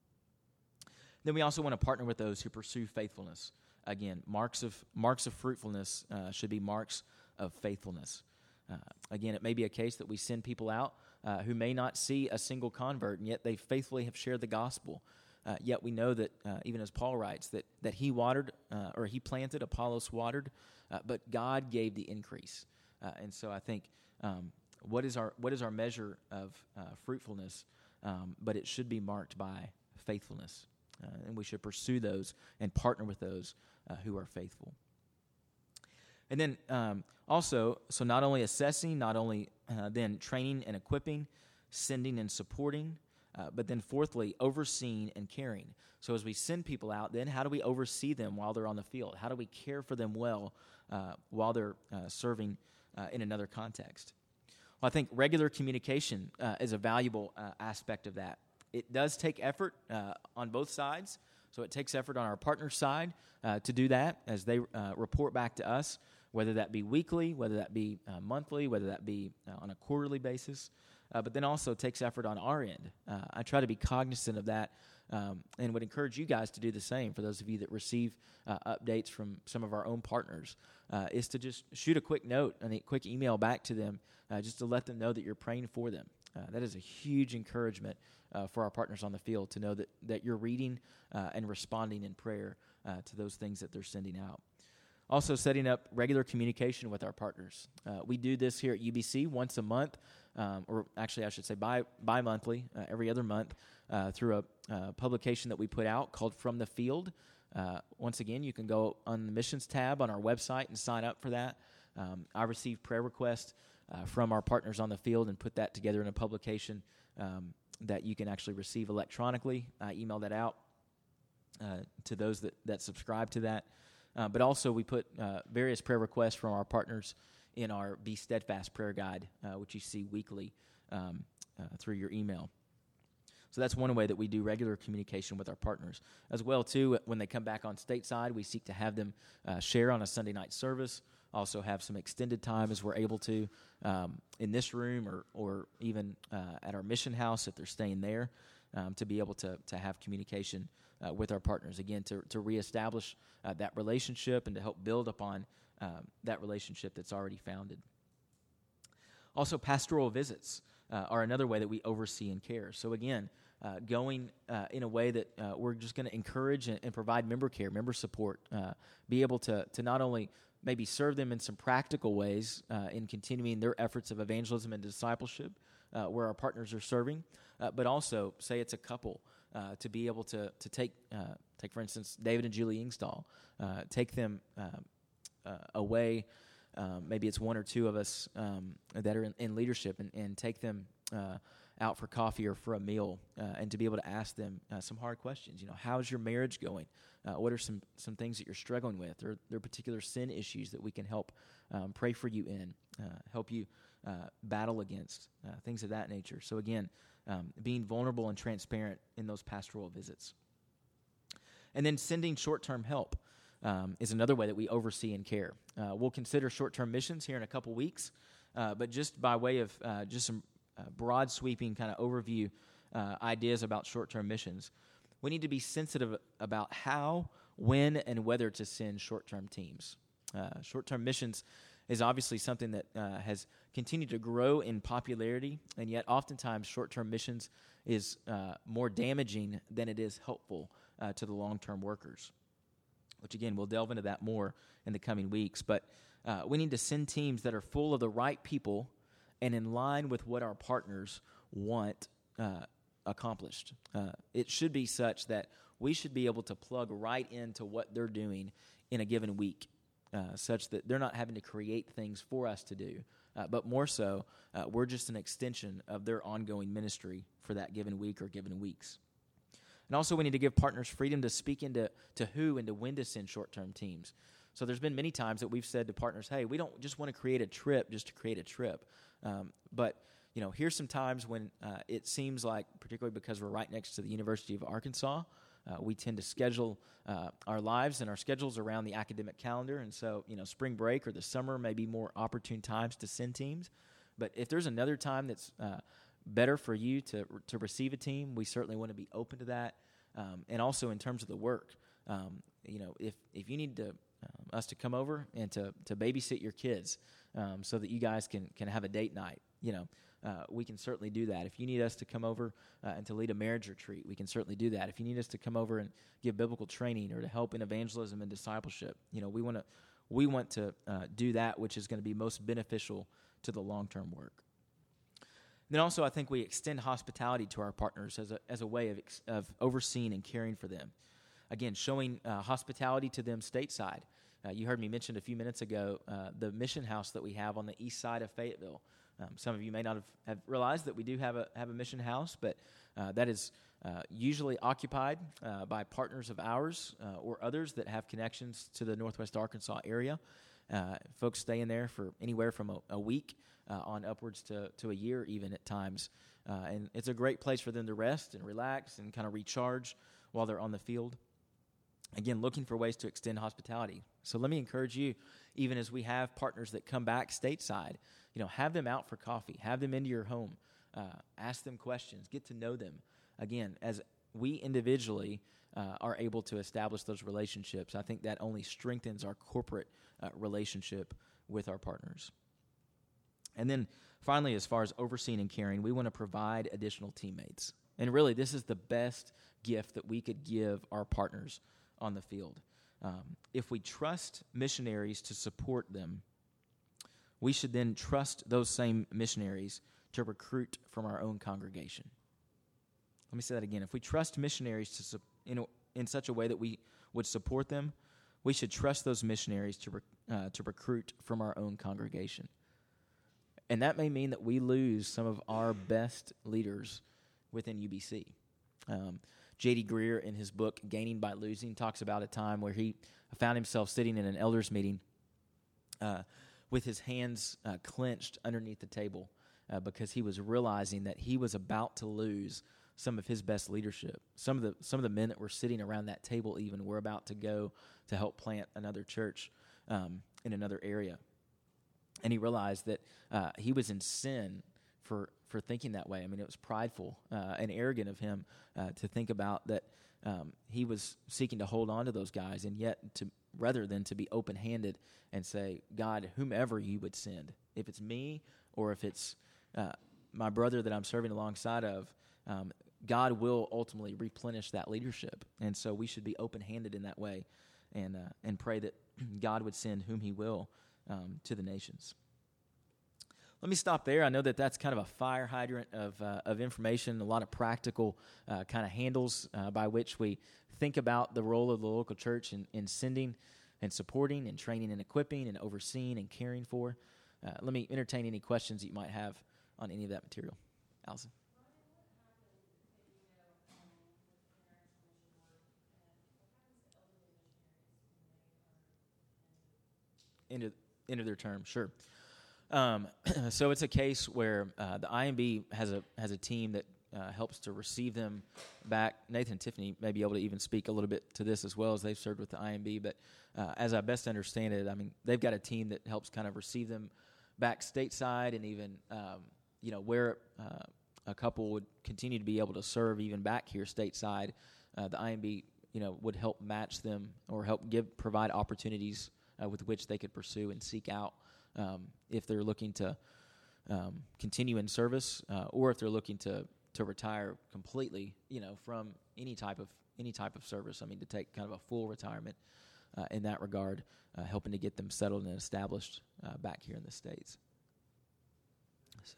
Then we also want to partner with those who pursue faithfulness. Again, marks of fruitfulness should be marks of faithfulness. Again, it may be a case that we send people out who may not see a single convert, and yet they faithfully have shared the gospel. Yet we know that, even as Paul writes, that he watered, or he planted, Apollos watered, but God gave the increase. And so I think what is our measure of fruitfulness? But it should be marked by faithfulness. And we should pursue those and partner with those who are faithful. And then also, so not only assessing, not only then training and equipping, sending and supporting, but then fourthly, overseeing and caring. So as we send people out, then how do we oversee them while they're on the field? How do we care for them well while they're serving in another context? Well, I think regular communication is a valuable aspect of that. It does take effort on both sides. So it takes effort on our partner's side to do that as they report back to us, whether that be weekly, whether that be monthly, whether that be on a quarterly basis. But then also it takes effort on our end. I try to be cognizant of that and would encourage you guys to do the same. For those of you that receive updates from some of our own partners, is to just shoot a quick note and a quick email back to them just to let them know that you're praying for them. That is a huge encouragement for our partners on the field to know that you're reading and responding in prayer to those things that they're sending out. Also, setting up regular communication with our partners. We do this here at UBC once a month, or actually I should say bi-monthly, every other month, through a publication that we put out called From the Field. Once again, you can go on the missions tab on our website and sign up for that. I receive prayer requests from our partners on the field and put that together in a publication that you can actually receive electronically. I email that out to those that subscribe to that. But also we put various prayer requests from our partners in our Be Steadfast prayer guide, which you see weekly through your email. So that's one way that we do regular communication with our partners. As well, too, when they come back on stateside, we seek to have them share on a Sunday night service, also have some extended time as we're able to in this room or even at our mission house if they're staying there, to be able to have communication with our partners. Again, to reestablish that relationship and to help build upon that relationship that's already founded. Also, pastoral visits are another way that we oversee and care. So again, going in a way that we're just going to encourage and provide member care, member support, be able to not only maybe serve them in some practical ways in continuing their efforts of evangelism and discipleship where our partners are serving, but also, say it's a couple, to be able to take, for instance, David and Julie Ingstall, take them away. Maybe it's one or two of us that are in leadership and take them out for coffee or for a meal and to be able to ask them some hard questions. How's your marriage going? What are some things that you're struggling with? Or there are particular sin issues that we can help pray for you in, help you battle against, things of that nature. So again, being vulnerable and transparent in those pastoral visits. And then sending short-term help is another way that we oversee and care. We'll consider short-term missions here in a couple weeks, but just by way of just some broad sweeping kind of overview ideas about short-term missions, we need to be sensitive about how, when, and whether to send short-term teams. Short-term missions is obviously something that has continued to grow in popularity, and yet oftentimes short-term missions is more damaging than it is helpful to the long-term workers, which again, we'll delve into that more in the coming weeks. But we need to send teams that are full of the right people and in line with what our partners want accomplished. It should be such that we should be able to plug right into what they're doing in a given week, such that they're not having to create things for us to do, but more so, we're just an extension of their ongoing ministry for that given week or given weeks. And also, we need to give partners freedom to speak into who and to when to send short-term teams. So there's been many times that we've said to partners, hey, we don't just want to create a trip just to create a trip. But, here's some times when it seems like, particularly because we're right next to the University of Arkansas, we tend to schedule our lives and our schedules around the academic calendar. And so, spring break or the summer may be more opportune times to send teams. But if there's another time that's better for you to receive a team, we certainly want to be open to that. And also in terms of the work, if you need us to come over and to babysit your kids so that you guys can have a date night, we can certainly do that. If you need us to come over and to lead a marriage retreat, we can certainly do that. If you need us to come over and give biblical training or to help in evangelism and discipleship, we want to do that which is going to be most beneficial to the long-term work. Then also, I think we extend hospitality to our partners as a way of overseeing and caring for them. Again, showing hospitality to them stateside. You heard me mention a few minutes ago the mission house that we have on the east side of Fayetteville. Some of you may not have realized that we do have a mission house, but that is usually occupied by partners of ours or others that have connections to the Northwest Arkansas area. Folks stay in there for anywhere from a week on upwards to a year even at times. And it's a great place for them to rest and relax and kind of recharge while they're on the field. Again, looking for ways to extend hospitality. So let me encourage you, even as we have partners that come back stateside, have them out for coffee, have them into your home, ask them questions, get to know them. Again, as we individually are able to establish those relationships, I think that only strengthens our corporate relationship with our partners. And then finally, as far as overseeing and caring, we want to provide additional teammates. And really, this is the best gift that we could give our partners on the field. If we trust missionaries to support them, we should then trust those same missionaries to recruit from our own congregation. Let me say that again. If we trust missionaries in such a way that we would support them, we should trust those missionaries to recruit from our own congregation. And that may mean that we lose some of our best leaders within UBC. J.D. Greear, in his book, Gaining by Losing, talks about a time where he found himself sitting in an elders meeting with his hands clenched underneath the table because he was realizing that he was about to lose some of his best leadership. Some of the men that were sitting around that table even were about to go to help plant another church in another area. And he realized that he was in sin for thinking that way. I mean, it was prideful and arrogant of him to think about that he was seeking to hold on to those guys, and yet rather than to be open-handed and say, God, whomever you would send, if it's me or if it's my brother that I'm serving alongside of, God will ultimately replenish that leadership. And so we should be open-handed in that way and pray that God would send whom he will to the nations. Let me stop there. I know that that's kind of a fire hydrant of information, a lot of practical kind of handles by which we think about the role of the local church in sending and supporting and training and equipping and overseeing and caring for. Let me entertain any questions that you might have on any of that material. Allison? End of their term, sure. So it's a case where the IMB has a team that helps to receive them back. Nathan and Tiffany may be able to even speak a little bit to this as well, as they've served with the IMB. But as I best understand it, I mean, they've got a team that helps kind of receive them back stateside, and even where a couple would continue to be able to serve even back here stateside. The IMB would help match them or help provide opportunities with which they could pursue and seek out if they're looking to continue in service or if they're looking to retire completely, from any type of service. I mean, to take kind of a full retirement in that regard, helping to get them settled and established back here in the States. So.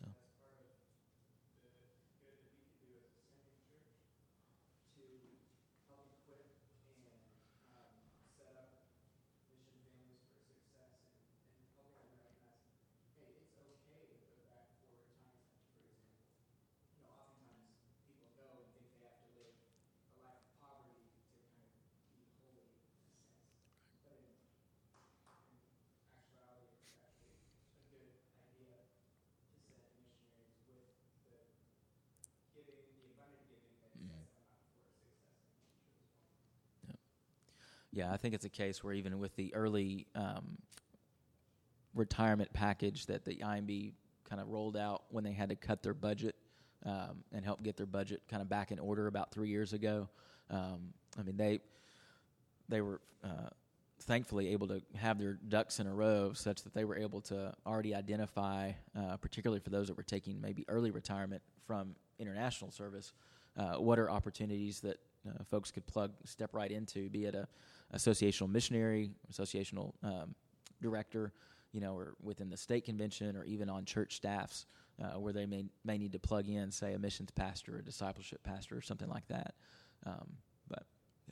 Yeah, I think it's a case where even with the early retirement package that the IMB kind of rolled out when they had to cut their budget and help get their budget kind of back in order about 3 years ago. I mean, they were thankfully able to have their ducks in a row such that they were able to already identify, particularly for those that were taking maybe early retirement from international service, what are opportunities that folks could step right into, be it a associational missionary, associational director, or within the state convention, or even on church staffs, where they may need to plug in, say, a missions pastor, a discipleship pastor, or something like that. But yeah.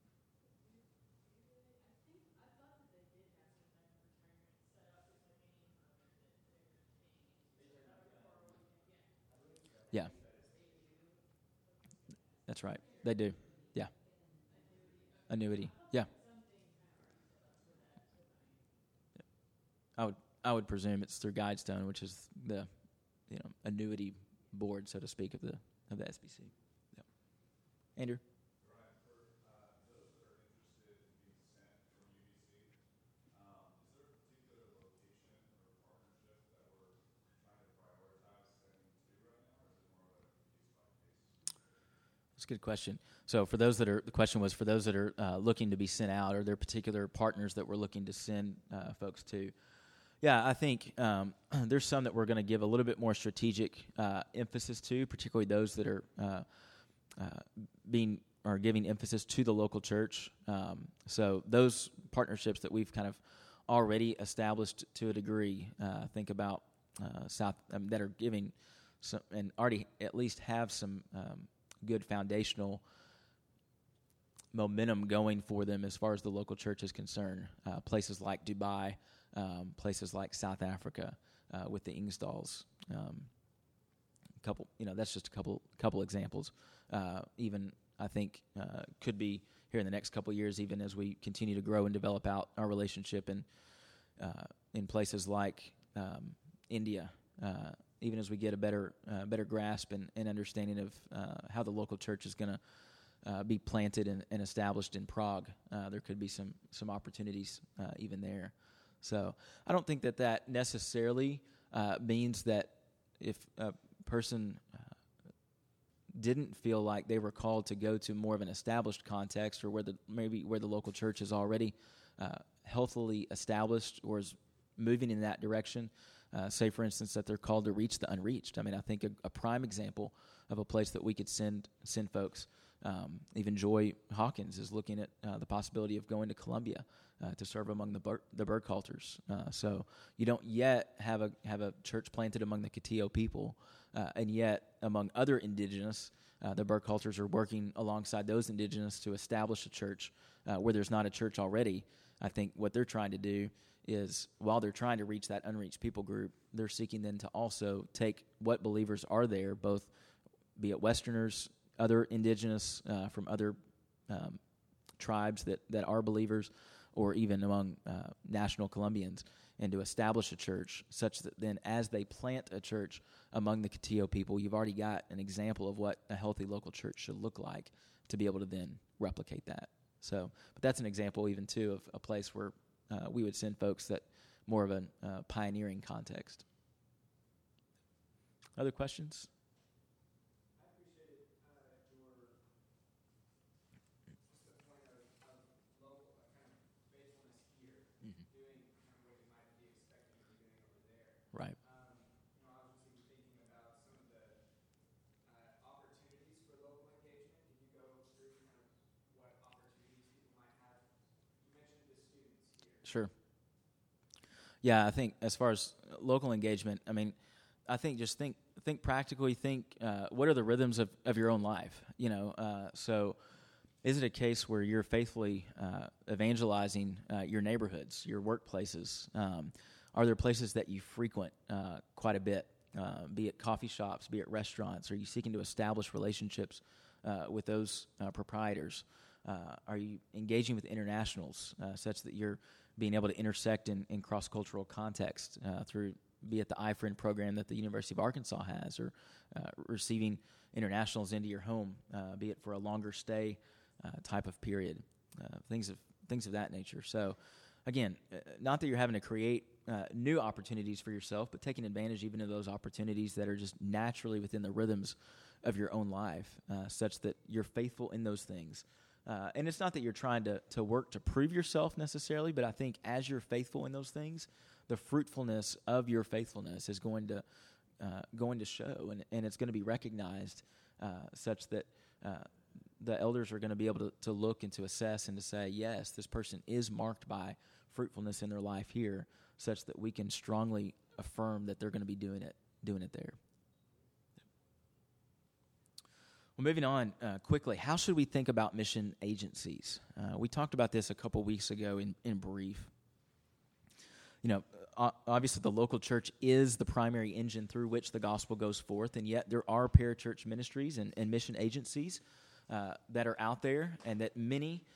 Yeah. That's right. They do. Yeah. Annuity. Yeah. I would presume it's through Guidestone, which is the annuity board, so to speak, of the SBC. Yeah. Andrew. That's a good question. So the question was for those that are looking to be sent out, are there particular partners that we're looking to send folks to? Yeah, I think there's some that we're going to give a little bit more strategic emphasis to, particularly those that are giving emphasis to the local church. So those partnerships that we've kind of already established to a degree, think about that are giving some, and already at least have some good foundational momentum going for them as far as the local church is concerned. Places like Dubai, places like South Africa with the Ingstalls. That's just a couple examples. Even I think could be here in the next couple of years, even as we continue to grow and develop out our relationship in places like India. Even as we get a better grasp and understanding of how the local church is going to be planted and established in Prague, there could be some opportunities even there. So I don't think that necessarily means that if a person didn't feel like they were called to go to more of an established context, or where the local church is already healthily established or is moving in that direction, Say, for instance, that they're called to reach the unreached. I mean, I think a prime example of a place that we could send folks, even Joy Hawkins is looking at the possibility of going to Colombia to serve among the Burkhalters. So you don't yet have a church planted among the Catillo people, and yet among other indigenous, the Burkhalters are working alongside those indigenous to establish a church where there's not a church already. I think what they're trying to do is, while they're trying to reach that unreached people group, they're seeking then to also take what believers are there, both be it Westerners, other indigenous from other tribes that are believers, or even among national Colombians, and to establish a church such that then as they plant a church among the Catillo people, you've already got an example of what a healthy local church should look like to be able to then replicate that. So, but that's an example even too of a place where we would send folks that more of a pioneering context. Other questions? I appreciated your just the point of local kind of faithfulness here, doing kind of what you might be expecting to be doing over there. Right. I was just even thinking about some of the opportunities for local engagement. Can you go through kind of what opportunities people might have? You mentioned the students here. Sure. Yeah, I think as far as local engagement, I mean, I think just think practically. Think what are the rhythms of your own life? So is it a case where you're faithfully evangelizing your neighborhoods, your workplaces? Are there places that you frequent quite a bit, be it coffee shops, be it restaurants? Are you seeking to establish relationships with those proprietors? Are you engaging with internationals such that you're being able to intersect in cross-cultural context through, be it the iFriend program that the University of Arkansas has, or receiving internationals into your home, be it for a longer stay type of period, things of that nature. So, again, not that you're having to create new opportunities for yourself, but taking advantage even of those opportunities that are just naturally within the rhythms of your own life, such that you're faithful in those things. And it's not that you're trying to work to prove yourself necessarily, but I think as you're faithful in those things, the fruitfulness of your faithfulness is going to show, and it's going to be recognized, such that the elders are going to be able to look and to assess and to say, yes, this person is marked by fruitfulness in their life here, such that we can strongly affirm that they're going to be doing it there. Well, moving on quickly, how should we think about mission agencies? We talked about this a couple weeks ago in brief. Obviously the local church is the primary engine through which the gospel goes forth, and yet there are parachurch ministries and mission agencies that are out there and that many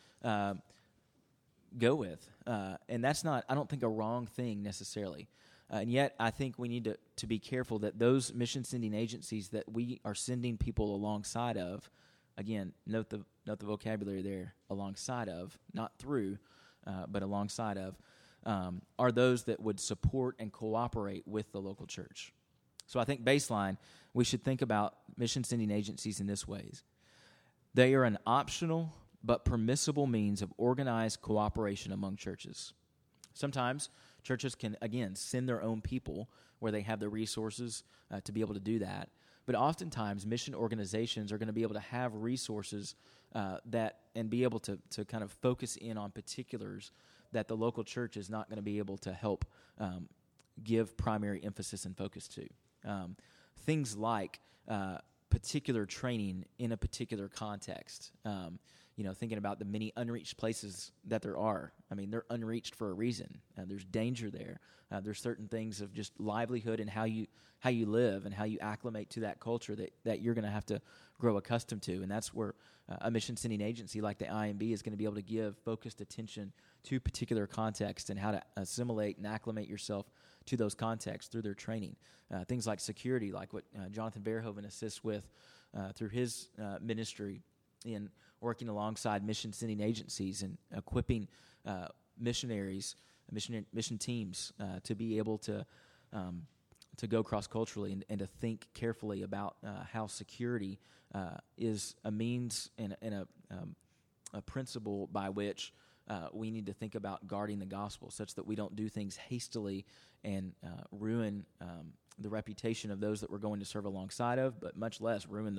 go with. And that's not, I don't think, a wrong thing necessarily. And yet I think we need to be careful that those mission-sending agencies that we are sending people alongside of, again, note the vocabulary there, alongside of, not through, but alongside of, are those that would support and cooperate with the local church. So I think baseline, we should think about mission-sending agencies in this ways. They are an optional but permissible means of organized cooperation among churches. Sometimes churches can, again, send their own people where they have the resources to be able to do that. But oftentimes, mission organizations are going to be able to have resources and be able to kind of focus in on particulars that the local church is not going to be able to help give primary emphasis and focus to. Things like particular training in a particular context. Thinking about the many unreached places that there are. I mean, they're unreached for a reason. There's danger there. There's certain things of just livelihood and how you live and how you acclimate to that culture that you're going to have to grow accustomed to. And that's where a mission-sending agency like the IMB is going to be able to give focused attention to particular context and how to assimilate and acclimate yourself to those contexts through their training. Things like security, like what Jonathan Verhoeven assists with through his ministry in working alongside mission-sending agencies and equipping missionaries, mission teams to be able to go cross-culturally and to think carefully about how security is a means and a principle by which we need to think about guarding the gospel such that we don't do things hastily and ruin the reputation of those that we're going to serve alongside of, but much less ruin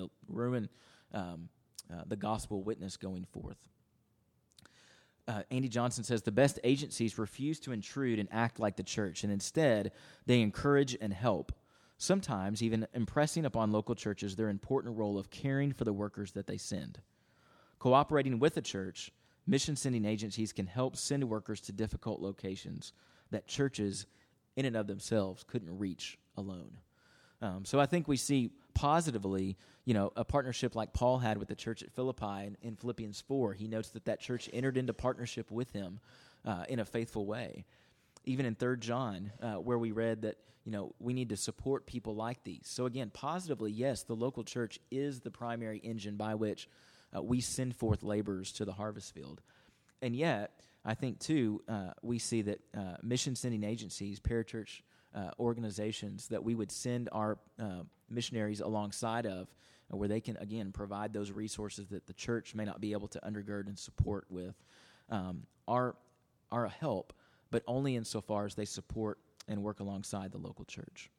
the gospel witness going forth. Andy Johnson says the best agencies refuse to intrude and act like the church, and instead they encourage and help, sometimes even impressing upon local churches their important role of caring for the workers that they send. Cooperating with the church, mission-sending agencies can help send workers to difficult locations that churches in and of themselves couldn't reach alone. So I think we see positively, a partnership like Paul had with the church at Philippi in Philippians 4. He notes that church entered into partnership with him in a faithful way. Even in 3 John, where we read that, we need to support people like these. So again, positively, yes, the local church is the primary engine by which we send forth laborers to the harvest field. And yet, I think, too, we see that mission-sending agencies, parachurch organizations, that we would send our missionaries alongside of, where they can, again, provide those resources that the church may not be able to undergird and support with, are a help, but only insofar as they support and work alongside the local church.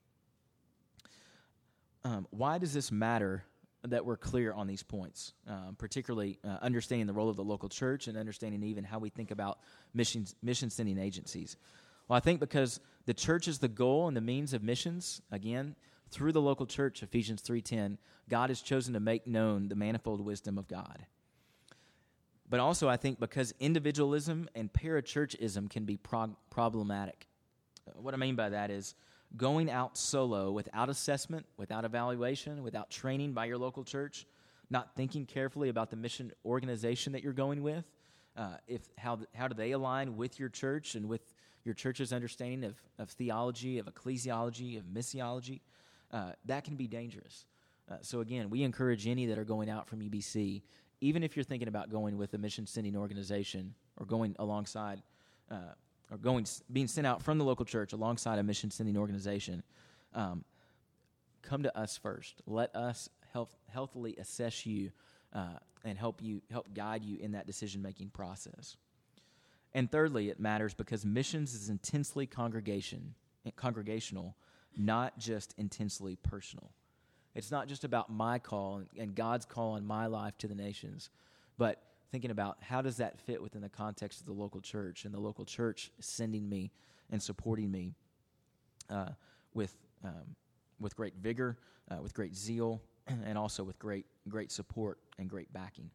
Why does this matter that we're clear on these points, particularly understanding the role of the local church and understanding even how we think about mission-sending agencies? Well, I think because the church is the goal and the means of missions. Again, through the local church, Ephesians 3:10, God has chosen to make known the manifold wisdom of God. But also, I think because individualism and parachurchism can be problematic. What I mean by that is going out solo without assessment, without evaluation, without training by your local church, not thinking carefully about the mission organization that you're going with, how do they align with your church and with your church's understanding of theology, of ecclesiology, of missiology, that can be dangerous. So again, we encourage any that are going out from UBC, even if you're thinking about going with a mission-sending organization or going alongside, being sent out from the local church alongside a mission-sending organization, come to us first. Let us healthily assess you and help guide you in that decision-making process. And thirdly, it matters because missions is intensely congregational, not just intensely personal. It's not just about my call and God's call in my life to the nations, but thinking about how does that fit within the context of the local church, and the local church sending me and supporting me with great vigor, with great zeal, and also with great support and great backing.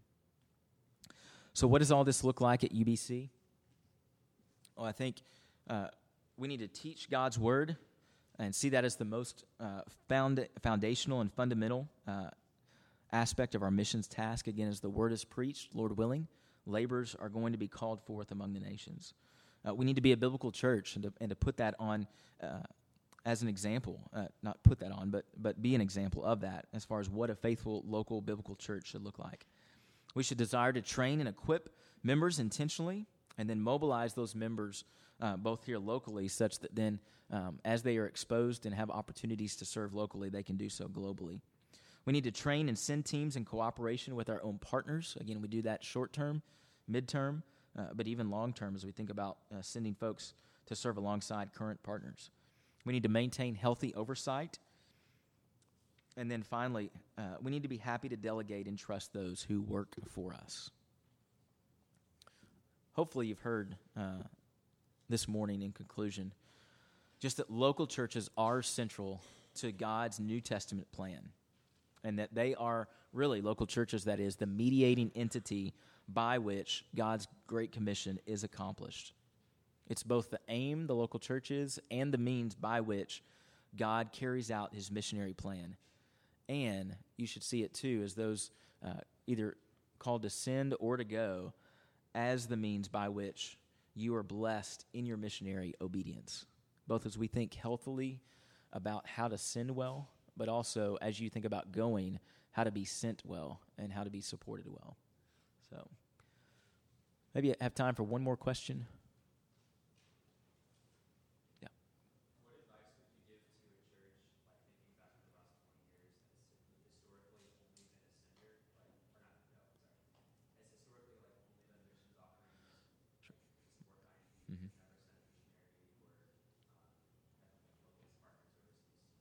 So what does all this look like at UBC? Well, I think we need to teach God's word and see that as the most foundational and fundamental aspect of our missions task. Again, as the word is preached, Lord willing, laborers are going to be called forth among the nations. We need to be a biblical church and to put that on as an example, not put that on, but be an example of that as far as what a faithful local biblical church should look like. We should desire to train and equip members intentionally and then mobilize those members both here locally such that then as they are exposed and have opportunities to serve locally, they can do so globally. We need to train and send teams in cooperation with our own partners. Again, we do that short-term, mid-term, but even long-term as we think about sending folks to serve alongside current partners. We need to maintain healthy oversight. And then finally, we need to be happy to delegate and trust those who work for us. Hopefully you've heard this morning in conclusion just that local churches are central to God's New Testament plan, and that they are really, local churches, that is, the mediating entity by which God's Great Commission is accomplished. It's both the aim, the local church is, and the means by which God carries out his missionary plan. And you should see it, too, as those either called to send or to go as the means by which you are blessed in your missionary obedience, both as we think healthily about how to send well, but also as you think about going, how to be sent well and how to be supported well. So maybe I have time for one more question. Yeah. What advice would you give to a church, like thinking back to the last 20 years, that's historically only been a sender, has historically only done missions offerings?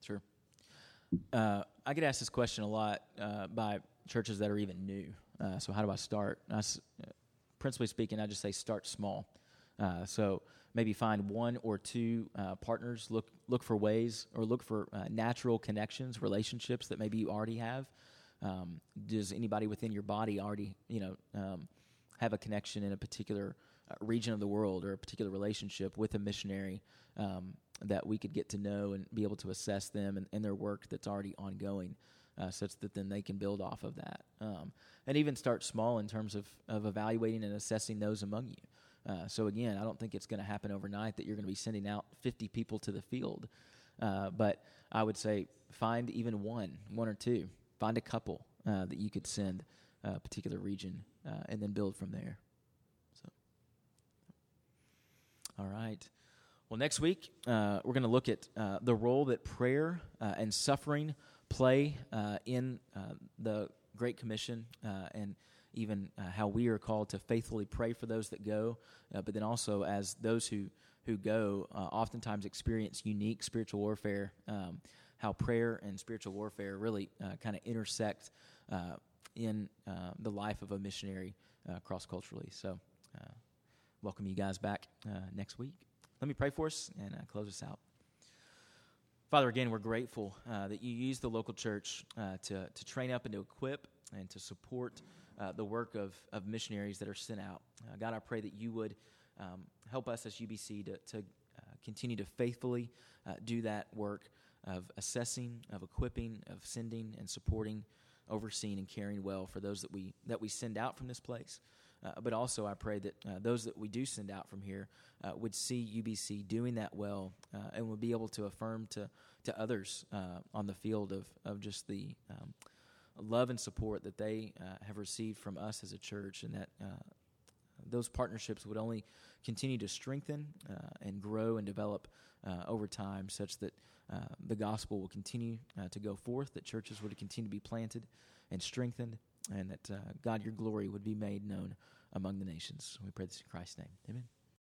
Sure. I get asked this question a lot by churches that are even new. So how do I start? Principally speaking, I just say start small. So maybe find one or two partners. Look for ways, or look for natural connections, relationships that maybe you already have. Does anybody within your body already, have a connection in a particular region of the world, or a particular relationship with a missionary that we could get to know and be able to assess them and their work that's already ongoing, such that then they can build off of that. And even start small in terms of evaluating and assessing those among you. So again, I don't think it's going to happen overnight that you're going to be sending out 50 people to the field. But I would say find even one or two. Find a couple that you could send a particular region, and then build from there. So, all right. Well, next week, we're going to look at the role that prayer and suffering play in the Great Commission, and even how we are called to faithfully pray for those that go, but then also as those who go oftentimes experience unique spiritual warfare, how prayer and spiritual warfare really kind of intersect in the life of a missionary cross-culturally. So welcome you guys back next week. Let me pray for us and close us out. Father, again, we're grateful that you use the local church to train up and to equip and to support the work of missionaries that are sent out. God, I pray that you would help us as UBC to continue to faithfully do that work of assessing, of equipping, of sending and supporting, overseeing and caring well for those that we send out from this place. But also I pray that those that we do send out from here would see UBC doing that well, and would be able to affirm to others on the field of just the love and support that they have received from us as a church, and that those partnerships would only continue to strengthen and grow and develop over time, such that the gospel will continue to go forth, that churches would continue to be planted and strengthened, and that, God, your glory would be made known among the nations. We pray this in Christ's name. Amen.